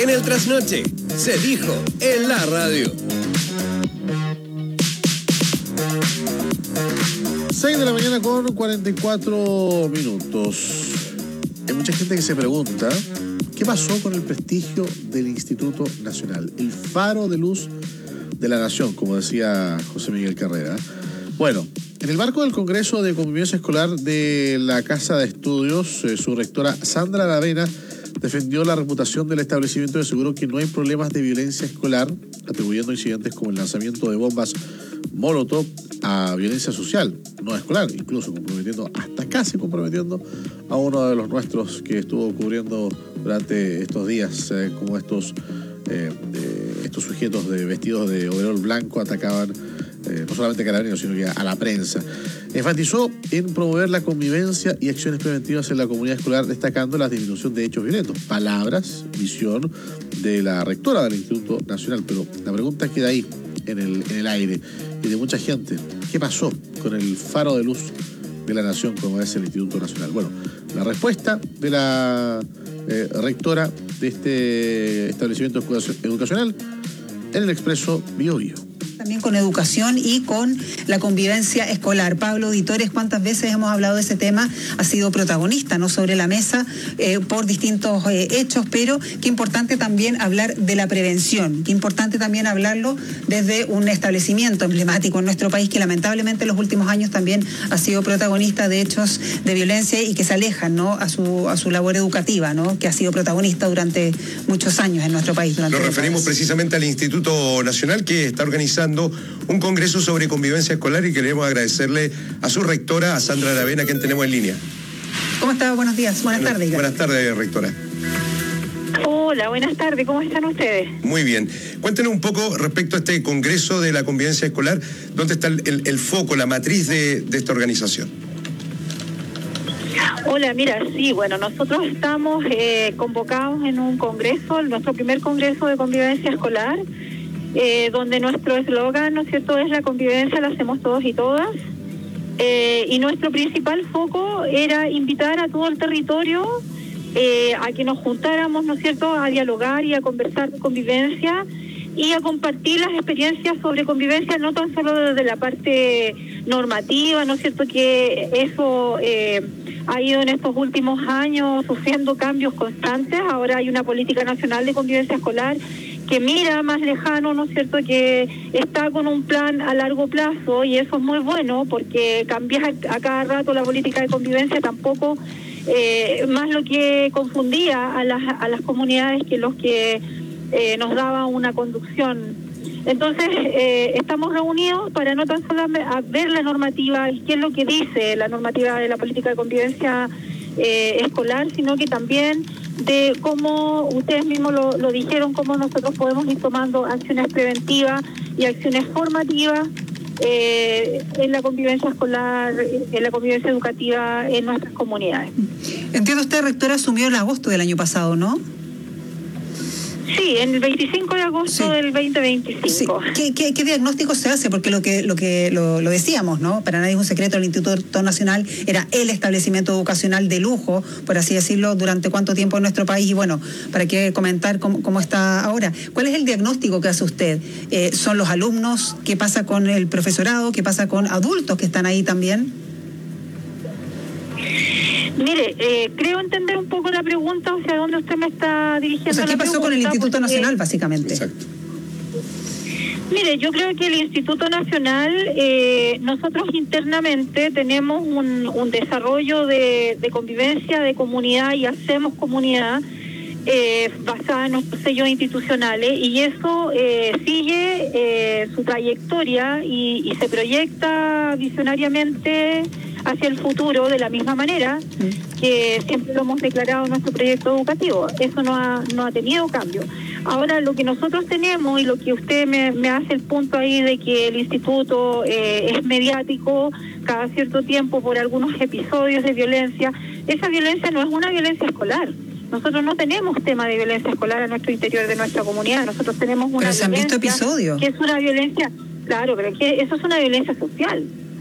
En el trasnoche, se dijo en la radio. seis de la mañana con cuarenta y cuatro minutos. Hay mucha gente que se pregunta qué pasó con el prestigio del Instituto Nacional, el faro de luz de la nación, como decía José Miguel Carrera. Bueno, en el marco del Congreso de Convivencia Escolar de la Casa de Estudios, eh, su rectora Sandra Aravena defendió la reputación del establecimiento y aseguró que no hay problemas de violencia escolar, atribuyendo incidentes como el lanzamiento de bombas Molotov a violencia social, no escolar, incluso comprometiendo, hasta casi comprometiendo a uno de los nuestros que estuvo cubriendo durante estos días, eh, como estos, eh, eh, estos sujetos de vestidos de overol blanco atacaban eh, no solamente a carabineros, sino que a la prensa. Enfatizó en promover la convivencia y acciones preventivas en la comunidad escolar, destacando la disminución de hechos violentos. Palabras, visión de la rectora del Instituto Nacional, pero la pregunta queda ahí, en el, en el aire, y de mucha gente. ¿Qué pasó con el faro de luz de la nación, como es el Instituto Nacional? Bueno, la respuesta de la eh, rectora de este establecimiento educacional en el Expreso Bio Bio. También con educación y con la convivencia escolar. Pablo Auditores, ¿cuántas veces hemos hablado de ese tema? Ha sido protagonista, ¿no?, sobre la mesa eh, por distintos eh, hechos, pero qué importante también hablar de la prevención, qué importante también hablarlo desde un establecimiento emblemático en nuestro país que lamentablemente en los últimos años también ha sido protagonista de hechos de violencia y que se alejan, ¿no?, a su, a su labor educativa, ¿no?, que ha sido protagonista durante muchos años en nuestro país. Nos referimos precisamente al Instituto Nacional, que está organizando un congreso sobre convivencia escolar, y queremos agradecerle a su rectora, a Sandra Aravena, quien tenemos en línea. ¿Cómo está? Buenos días, buenas Buenas, tardes. Buenas tardes, rectora. Hola, buenas tardes, ¿cómo están ustedes? Muy bien. Cuéntenos un poco respecto a este congreso de la convivencia escolar, ¿dónde está el, el, el foco, la matriz de, de esta organización? Hola, mira, sí, bueno, nosotros estamos eh, convocados en un congreso, nuestro primer congreso de convivencia escolar, Eh, donde nuestro eslogan, ¿no es cierto?, es la convivencia la hacemos todos y todas, eh, y nuestro principal foco era invitar a todo el territorio eh, a que nos juntáramos, ¿no es cierto?, a dialogar y a conversar de convivencia y a compartir las experiencias sobre convivencia, no tan solo desde la parte normativa, ¿no es cierto?, que eso eh, ha ido en estos últimos años sufriendo cambios constantes. Ahora hay una política nacional de convivencia escolar que mira más lejano, ¿no es cierto?, que está con un plan a largo plazo, y eso es muy bueno porque cambiar a cada rato la política de convivencia tampoco, eh, más lo que confundía a las, a las comunidades que los que eh, nos daba una conducción. Entonces, eh, estamos reunidos para no tan solo ver la normativa y qué es lo que dice la normativa de la política de convivencia eh, escolar, sino que también de cómo, ustedes mismos lo, lo dijeron, cómo nosotros podemos ir tomando acciones preventivas y acciones formativas eh, en la convivencia escolar, en la convivencia educativa en nuestras comunidades. Entiendo, usted, rectora, asumió en agosto del año pasado, ¿no? Sí, en el veinticinco de agosto sí. del veinte veinticinco. Sí. ¿Qué, qué, ¿Qué diagnóstico se hace? Porque lo que lo que lo, lo decíamos, ¿no? Para nadie es un secreto, el Instituto Nacional era el establecimiento educacional de lujo, por así decirlo, durante cuánto tiempo en nuestro país, y bueno, para qué comentar cómo, cómo está ahora. ¿Cuál es el diagnóstico que hace usted? Eh, ¿Son los alumnos? ¿Qué pasa con el profesorado? ¿Qué pasa con adultos que están ahí también? Mire, eh, creo entender un poco la pregunta, o sea, ¿dónde usted me está dirigiendo? O sea, ¿qué pasó con el Instituto porque... Nacional, básicamente? Exacto. Mire, yo creo que el Instituto Nacional, eh, nosotros internamente tenemos un, un desarrollo de, de convivencia, de comunidad, y hacemos comunidad eh, basada en nuestros sellos institucionales, y eso eh, sigue eh, su trayectoria y, y se proyecta visionariamente hacia el futuro de la misma manera que siempre lo hemos declarado en nuestro proyecto educativo. Eso no ha, no ha tenido cambio. Ahora, lo que nosotros tenemos, y lo que usted me, me hace el punto ahí de que el instituto eh, es mediático cada cierto tiempo por algunos episodios de violencia, esa violencia no es una violencia escolar. Nosotros no tenemos tema de violencia escolar a nuestro interior de nuestra comunidad. Nosotros tenemos una pero se han visto episodios. Que es una violencia, claro, pero que eso es una violencia social.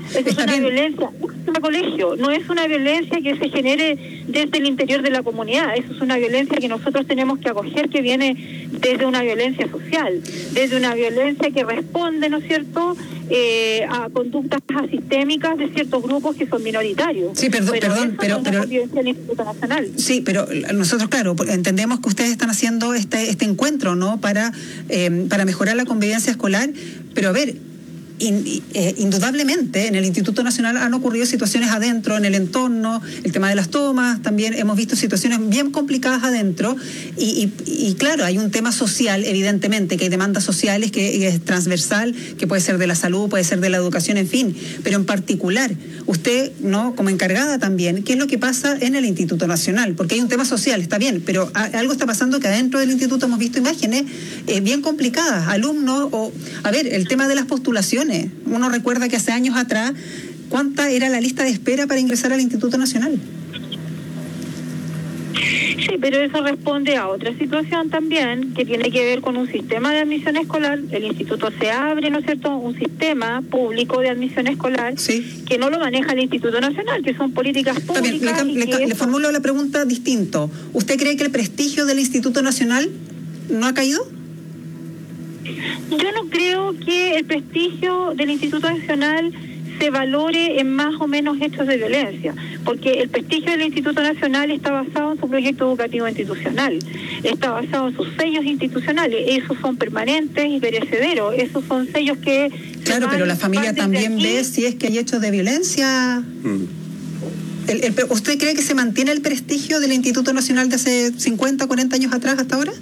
Eso es una violencia, no es un colegio, no es una violencia que se genere desde el interior de la comunidad, eso es una violencia que nosotros tenemos que acoger, que viene desde una violencia social, desde una violencia que responde, ¿no es cierto?, eh, a conductas asistémicas de ciertos grupos que son minoritarios. Sí, perdón, pero perdón, pero... No pero... es del Instituto Nacional. Sí, pero nosotros, claro, entendemos que ustedes están haciendo este, este encuentro, ¿no?, para, eh, para mejorar la convivencia escolar, pero a ver... In, eh, indudablemente en el Instituto Nacional han ocurrido situaciones adentro, en el entorno, el tema de las tomas, también hemos visto situaciones bien complicadas adentro y, y, y claro, hay un tema social, evidentemente, que hay demandas sociales, que es transversal, que puede ser de la salud, puede ser de la educación, en fin, pero en particular, usted, ¿no?, como encargada también, ¿qué es lo que pasa en el Instituto Nacional? Porque hay un tema social, está bien, pero a, algo está pasando que adentro del instituto hemos visto imágenes eh, bien complicadas, alumnos, o, a ver, el tema de las postulaciones. Uno recuerda que hace años atrás, ¿cuánta era la lista de espera para ingresar al Instituto Nacional? Sí, pero eso responde a otra situación también, que tiene que ver con un sistema de admisión escolar. El instituto se abre, ¿no es cierto?, un sistema público de admisión escolar, sí, que no lo maneja el Instituto Nacional, que son políticas públicas. También, le, le, le formulo la pregunta distinto. ¿Usted cree que el prestigio del Instituto Nacional no ha caído? Yo no creo que el prestigio del Instituto Nacional se valore en más o menos hechos de violencia, porque el prestigio del Instituto Nacional está basado en su proyecto educativo institucional, está basado en sus sellos institucionales, esos son permanentes y perecederos, esos son sellos que... Claro, pero la familia también ve si es que hay hechos de violencia. Mm. El, el, ¿Usted cree que se mantiene el prestigio del Instituto Nacional de hace cincuenta, cuarenta años atrás hasta ahora?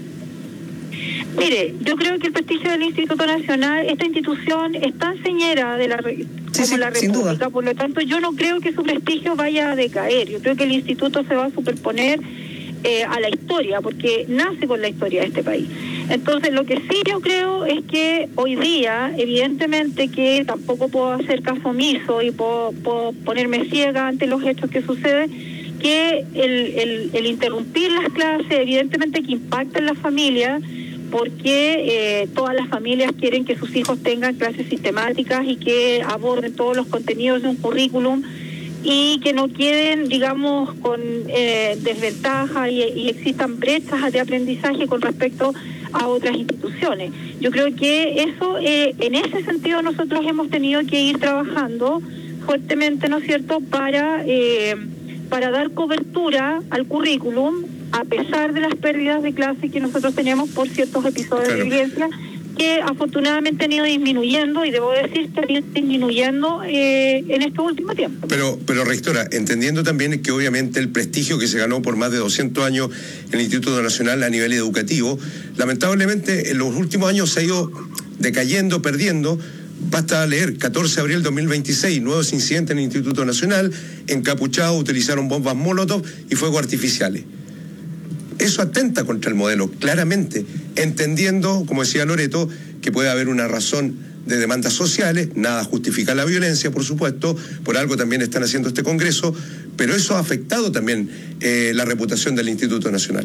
Mire, yo creo que el prestigio del Instituto Nacional, esta institución es tan señera de la, como sí, sí, la República, por lo tanto yo no creo que su prestigio vaya a decaer, yo creo que el instituto se va a superponer eh, a la historia, porque nace con la historia de este país. Entonces lo que sí yo creo es que hoy día, evidentemente que tampoco puedo hacer caso omiso y puedo, puedo ponerme ciega ante los hechos que suceden, que el, el, el interrumpir las clases evidentemente que impacta en las familias, porque eh, todas las familias quieren que sus hijos tengan clases sistemáticas y que aborden todos los contenidos de un currículum y que no queden, digamos, con eh, desventaja y, y existan brechas de aprendizaje con respecto a otras instituciones. Yo creo que eso, eh, en ese sentido nosotros hemos tenido que ir trabajando fuertemente, ¿no es cierto?, para, eh, para dar cobertura al currículum, a pesar de las pérdidas de clase que nosotros tenemos por ciertos episodios claro. de violencia, que afortunadamente han ido disminuyendo, y debo decir que han ido disminuyendo eh, en este último tiempo. Pero, pero rectora, entendiendo también que obviamente el prestigio que se ganó por más de doscientos años en el Instituto Nacional a nivel educativo, lamentablemente en los últimos años se ha ido decayendo, perdiendo. Basta leer, catorce de abril de dos mil veintiséis, nuevos incidentes en el Instituto Nacional, encapuchados utilizaron bombas Molotov y fuegos artificiales. Eso atenta contra el modelo, claramente, entendiendo, como decía Loreto, que puede haber una razón de demandas sociales, nada justifica la violencia, por supuesto, por algo también están haciendo este Congreso, pero eso ha afectado también eh, la reputación del Instituto Nacional.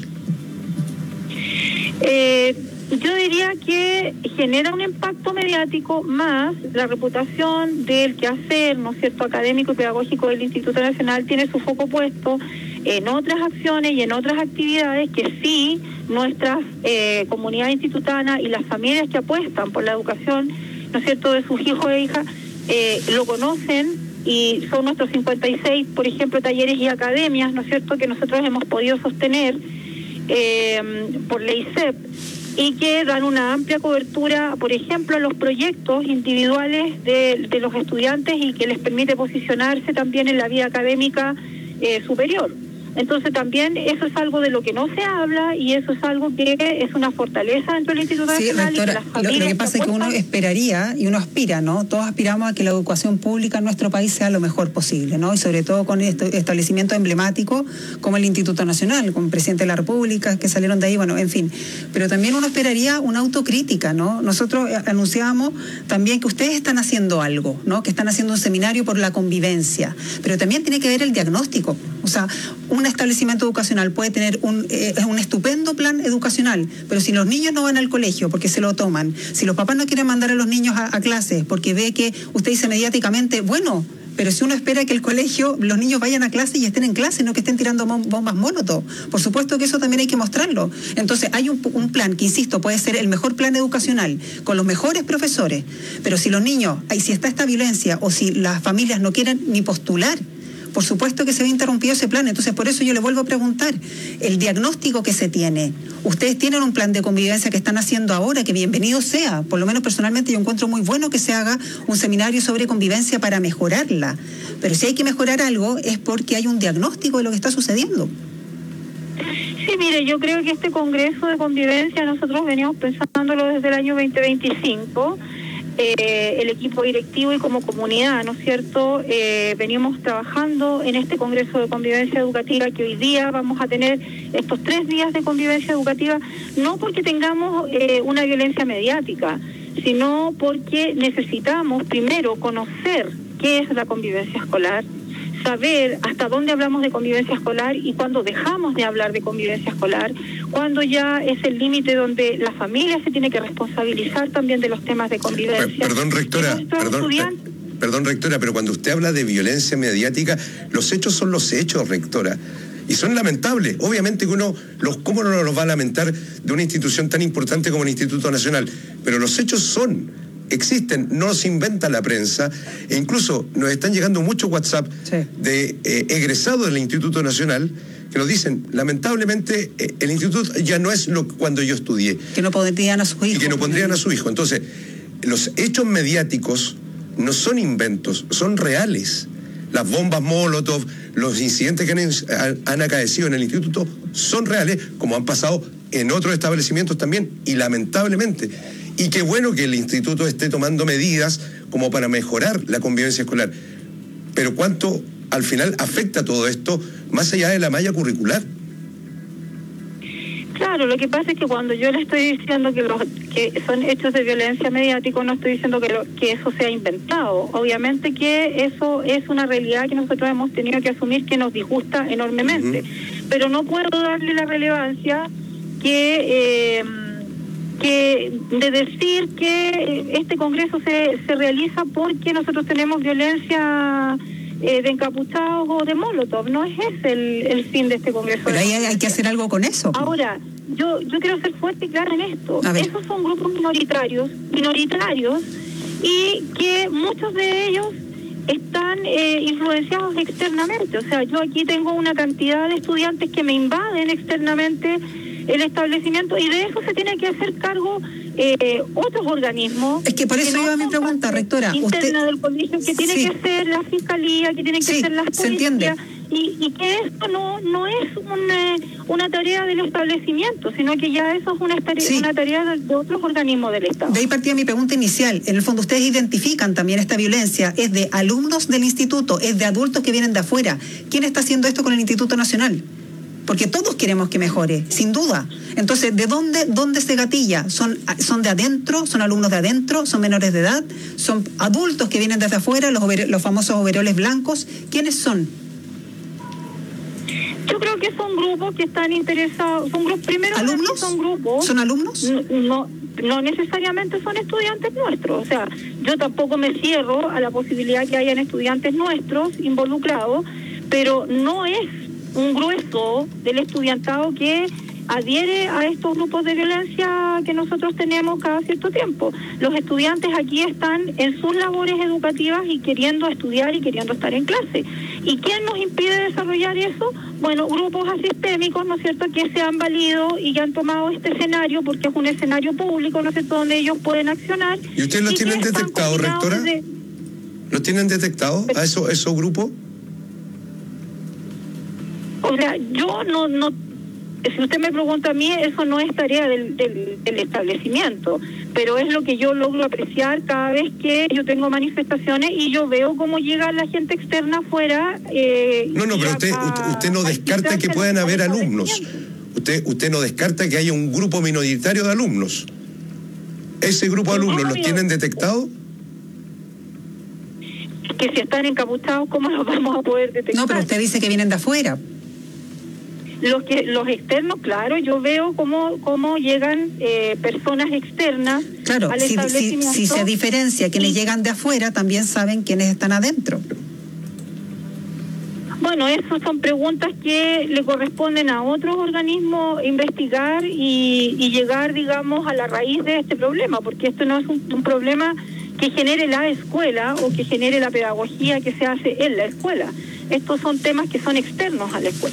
Eh, yo diría que genera un impacto mediático más la reputación del quehacer, ¿no es cierto?, académico y pedagógico del Instituto Nacional tiene su foco puesto en otras acciones y en otras actividades que sí nuestras eh, comunidades institutanas y las familias que apuestan por la educación, ¿no es cierto?, de sus hijos e hijas, eh, lo conocen, y son nuestros cincuenta y seis, por ejemplo, talleres y academias, ¿no es cierto?, que nosotros hemos podido sostener eh, por la I S E P, y que dan una amplia cobertura, por ejemplo, a los proyectos individuales de, de los estudiantes y que les permite posicionarse también en la vida académica eh, superior. Entonces también eso es algo de lo que no se habla, y eso es algo que es una fortaleza dentro del Instituto sí, Nacional. Rectora, y que las familias lo, lo que pasa es que uno esperaría y uno aspira, ¿no? Todos aspiramos a que la educación pública en nuestro país sea lo mejor posible, ¿no? Y sobre todo con este establecimiento emblemático como el Instituto Nacional, con el presidente de la República, que salieron de ahí, bueno, en fin. Pero también uno esperaría una autocrítica, ¿no? Nosotros anunciábamos también que ustedes están haciendo algo, ¿no? Que están haciendo un seminario por la convivencia, pero también tiene que ver el diagnóstico. O sea, un establecimiento educacional puede tener un, eh, un estupendo plan educacional, pero si los niños no van al colegio porque se lo toman, si los papás no quieren mandar a los niños a, a clases porque ve que usted dice mediáticamente, bueno, pero si uno espera que el colegio, los niños vayan a clase y estén en clase, no que estén tirando bombas molotov. Por supuesto que eso también hay que mostrarlo. Entonces hay un, un plan que, insisto, puede ser el mejor plan educacional, con los mejores profesores, pero si los niños, si está esta violencia o si las familias no quieren ni postular, por supuesto que se ve interrumpido ese plan. Entonces, por eso yo le vuelvo a preguntar, el diagnóstico que se tiene, ustedes tienen un plan de convivencia que están haciendo ahora, que bienvenido sea, por lo menos personalmente yo encuentro muy bueno que se haga un seminario sobre convivencia para mejorarla, pero si hay que mejorar algo es porque hay un diagnóstico de lo que está sucediendo. Sí, mire, yo creo que este Congreso de Convivencia nosotros veníamos pensándolo desde el año veinte veinticinco, Eh, el equipo directivo y como comunidad, ¿no es cierto? Eh, venimos trabajando en este Congreso de Convivencia Educativa que hoy día vamos a tener estos tres días de convivencia educativa, no porque tengamos eh, una violencia mediática, sino porque necesitamos primero conocer qué es la convivencia escolar, saber hasta dónde hablamos de convivencia escolar y cuándo dejamos de hablar de convivencia escolar, cuándo ya es el límite donde la familia se tiene que responsabilizar también de los temas de convivencia. Perdón, rectora, perdón, perdón, rectora, pero cuando usted habla de violencia mediática, los hechos son los hechos, rectora. Y son lamentables. Obviamente que uno, los, ¿cómo no los va a lamentar de una institución tan importante como el Instituto Nacional? Pero los hechos son... existen, no se inventa la prensa, e incluso nos están llegando muchos WhatsApp sí. de eh, egresados del Instituto Nacional que nos dicen, lamentablemente eh, el instituto ya no es lo cuando yo estudié. Que no pondrían a su hijo. Y que no pondrían a su hijo. Entonces, los hechos mediáticos no son inventos, son reales. Las bombas Molotov, los incidentes que han, han acaecido en el instituto son reales, como han pasado en otros establecimientos también, y lamentablemente. Y qué bueno que el instituto esté tomando medidas como para mejorar la convivencia escolar. Pero ¿cuánto al final afecta todo esto más allá de la malla curricular? Claro, lo que pasa es que cuando yo le estoy diciendo que los que son hechos de violencia mediática, no estoy diciendo que, lo, que eso sea inventado. Obviamente que eso es una realidad que nosotros hemos tenido que asumir que nos disgusta enormemente. Uh-huh. Pero no puedo darle la relevancia que... Eh, que de decir que este Congreso se, se realiza porque nosotros tenemos violencia eh, de encapuchados o de Molotov. No es ese el, el fin de este Congreso. Pero ahí hay, hay que hacer algo con eso. Ahora, yo yo quiero ser fuerte y clara en esto. Esos son grupos minoritarios, minoritarios, y que muchos de ellos están eh, influenciados externamente. O sea, yo aquí tengo una cantidad de estudiantes que me invaden externamente el establecimiento, y de eso se tiene que hacer cargo eh, otros organismos. Es que por eso iba mi pregunta, rectora. Interna usted... del colegio, que tiene sí. que ser la fiscalía, que tiene que sí, ser las policías, y, y que esto no no es una, una tarea del establecimiento, sino que ya eso es una, sí. una tarea de, de otros organismos del Estado. De ahí partía mi pregunta inicial. En el fondo, ustedes identifican también esta violencia. ¿Es de alumnos del instituto? ¿Es de adultos que vienen de afuera? ¿Quién está haciendo esto con el Instituto Nacional? Porque todos queremos que mejore, sin duda. Entonces, ¿de dónde, dónde se gatilla? ¿Son, ¿Son de adentro? ¿Son alumnos de adentro? ¿Son menores de edad? ¿Son adultos que vienen desde afuera, los, over, los famosos overoles blancos? ¿Quiénes son? Yo creo que son grupos que están interesados, son grupos, primero ¿alumnos? Son grupos. ¿Son alumnos? No, no, no necesariamente son estudiantes nuestros. O sea, yo tampoco me cierro a la posibilidad que hayan estudiantes nuestros involucrados, pero no es un grueso del estudiantado que adhiere a estos grupos de violencia que nosotros tenemos cada cierto tiempo. Los estudiantes aquí están en sus labores educativas y queriendo estudiar y queriendo estar en clase. ¿Y quién nos impide desarrollar eso? Bueno, grupos asistémicos, ¿no es cierto?, que se han valido y que han tomado este escenario porque es un escenario público, ¿no es cierto?, donde ellos pueden accionar. ¿Y ustedes los tienen detectado, rectora? De... ¿Los tienen detectado a esos, esos grupos? O sea, yo no, no, si usted me pregunta a mí, eso no es tarea del, del, del establecimiento, pero es lo que yo logro apreciar cada vez que yo tengo manifestaciones y yo veo cómo llega la gente externa afuera. Eh, no, no, pero usted, a, usted, usted no descarta que puedan haber alumnos. Usted, usted no descarta que haya un grupo minoritario de alumnos. ¿Ese grupo de alumnos los tienen detectado? que si están encapuchados, ¿cómo los vamos a poder detectar? No, pero usted dice que vienen de afuera. Los que los externos, claro, yo veo cómo, cómo llegan eh, personas externas claro, al si, establecimiento. Si, si se diferencia quienes llegan de afuera, también saben quiénes están adentro. Bueno, esas son preguntas que le corresponden a otros organismos investigar y, y llegar, digamos, a la raíz de este problema, porque esto no es un, un problema que genere la escuela o que genere la pedagogía que se hace en la escuela. Estos son temas que son externos a la escuela.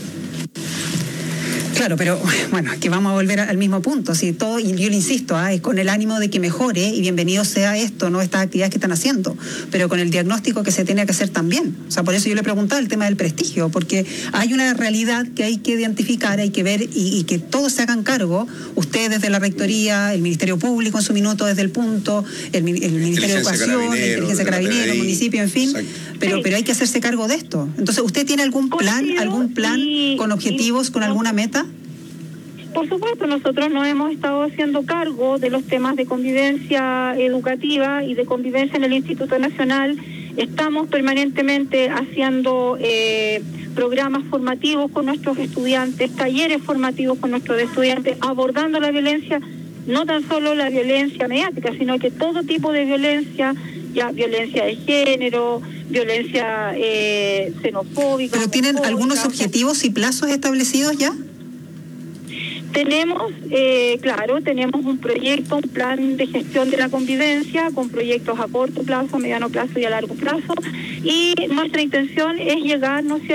Claro, pero bueno, que vamos a volver al mismo punto. Si todo, y yo le insisto, ¿ah? es con el ánimo de que mejore y bienvenido sea esto, no estas actividades que están haciendo, pero con el diagnóstico que se tiene que hacer también. O sea, por eso yo le preguntaba el tema del prestigio, porque hay una realidad que hay que identificar, hay que ver y, y que todos se hagan cargo. Ustedes desde la Rectoría, el Ministerio Público en su minuto desde el punto, el, el Ministerio de Educación, la Inteligencia Carabinero, el municipio, en fin. Pero, pero hay que hacerse cargo de esto. Entonces, ¿usted tiene algún plan, algún plan con objetivos, con alguna meta? Por supuesto, nosotros nos hemos estado haciendo cargo de los temas de convivencia educativa y de convivencia en el Instituto Nacional. Estamos permanentemente haciendo eh, programas formativos con nuestros estudiantes, talleres formativos con nuestros estudiantes, abordando la violencia, no tan solo la violencia mediática, sino que todo tipo de violencia, ya violencia de género, violencia eh, xenofóbica. ¿Pero tienen algunos objetivos y plazos establecidos ya? Tenemos, eh, claro, tenemos un proyecto, un plan de gestión de la convivencia con proyectos a corto plazo, a mediano plazo y a largo plazo, y nuestra intención es llegar, ¿no es cierto?,